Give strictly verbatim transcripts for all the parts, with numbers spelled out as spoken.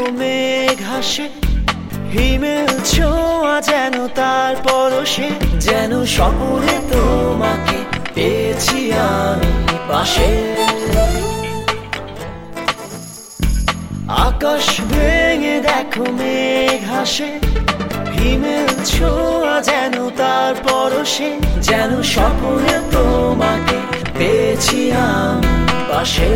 মেঘ হাসে, হিমেল ছোঁয়া যেন তার পরশে, যেন স্বপ্নে তোমাকে পেয়েছি আমি পাশে। আকাশ ভেঙে দেখো মেঘ হাসে, হিমেল ছোঁয়া যেন তার পরশে, যেন স্বপ্নে তোমাকে পেয়েছি আমি পাশে।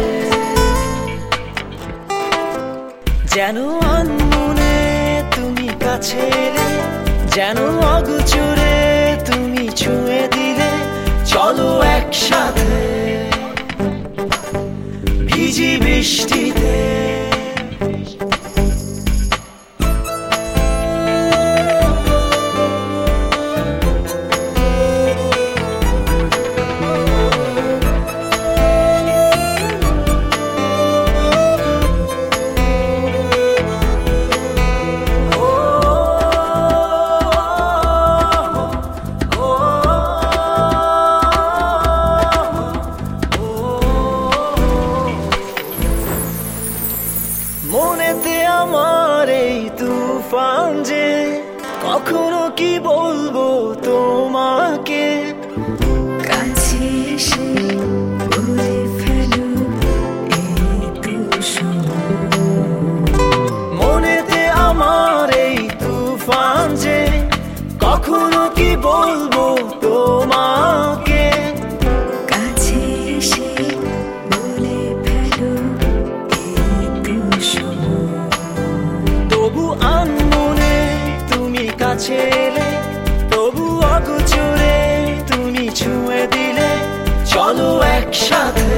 যেন আনমনে তুমি কাছে এলে, যেন অগোচরে তুমি ছুঁয়ে দিলে, চলো একসাথে ভিজি বৃষ্টিতে। মনেতে আমার এই তুফান যে, কখনো কি বলবো তোমাকে, কাছে এসে বলে ফেলো এই তুষার। মনেতে আমার এই তুফান যে, কখনো কি বলবো তোমাকে, কাছে এসে বলে ফেলো এই তুষার। তবু আনমনে তুমি কাছে এলে, তবু অগোচরে তুমি ছুঁয়ে দিলে, চলো একসাথে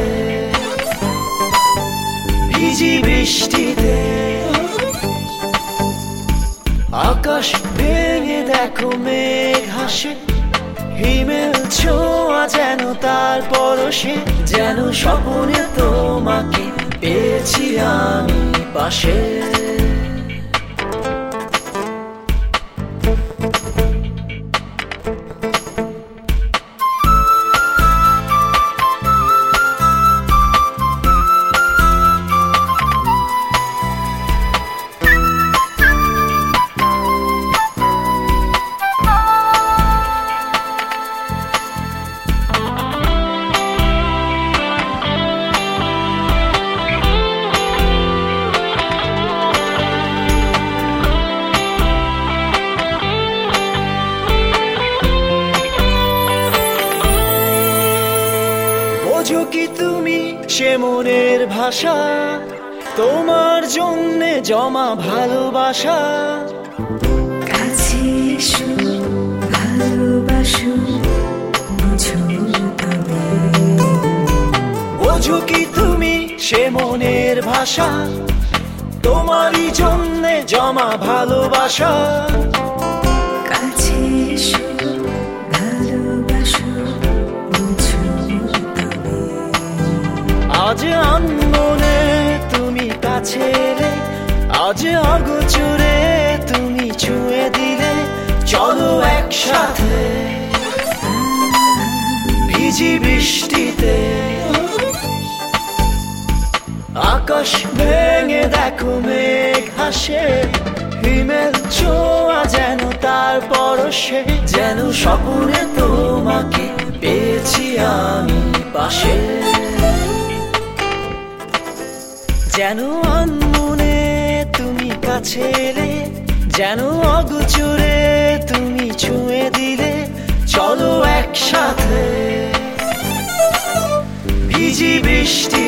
ভিজি বৃষ্টিতে। আকাশ ভেঙে দেখো মেঘ হাসে, হিমেল ছোঁয়া যেন তার পরশে, যেন স্বপ্নে তোমাকে পেয়েছি আমি পাশে। বোঝো কি তুমি সে মনের ভাষা, তোমার জন্যে জমা ভালোবাসা, কাছে এসো ভালোবাসো বুঝো তবে। বোঝো কি তুমি সে মনের ভাষা, তোমারই জন্যে জমা ভালোবাসা, কাছে এসো ভালোবাসো বুঝো তবে। আজ আনমনে তুমি কাছে এলে, আজ অগোচরে তুমি ছুঁয়ে দিলে, চলো একসাথে ভিজি বৃষ্টিতে। আকাশ ভেঙে দেখো মেঘ হাসে, হিমেল ছোঁয়া যেন তার পরশে, যেন স্বপ্নে তোমাকে পেয়েছি আমি পাশে। যেন আনমনে তুমি কাছে এলে, যেন অগোচরে তুমি ছুঁয়ে দিলে, চলো একসাথে ভিজি বৃষ্টি।